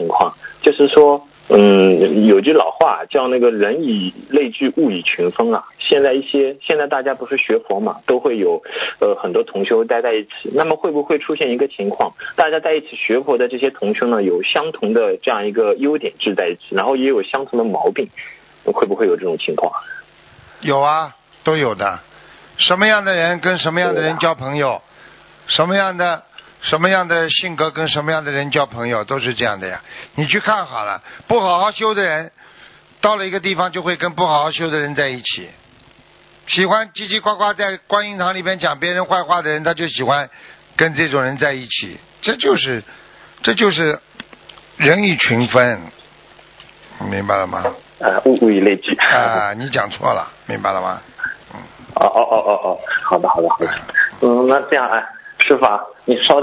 情况，就是说，有句老话叫那个人以类聚，物以群分啊。现在大家不是学佛嘛，都会有很多同修待在一起。那么会不会出现一个情况，大家在一起学佛的这些同修呢，有相同的这样一个优点置在一起，然后也有相同的毛病，会不会有这种情况？ 有啊，都有的。什么样的人跟什么样的人交朋友，什么样的性格跟什么样的人交朋友，都是这样的呀。你去看好了，不好好修的人到了一个地方就会跟不好好修的人在一起，喜欢叽叽呱呱在观音堂里边讲别人坏话的人，他就喜欢跟这种人在一起。这就是人以群分，明白了吗？ 物以类聚。 你讲错了，明白了吗？ 好的，那这样，师父啊，你稍等。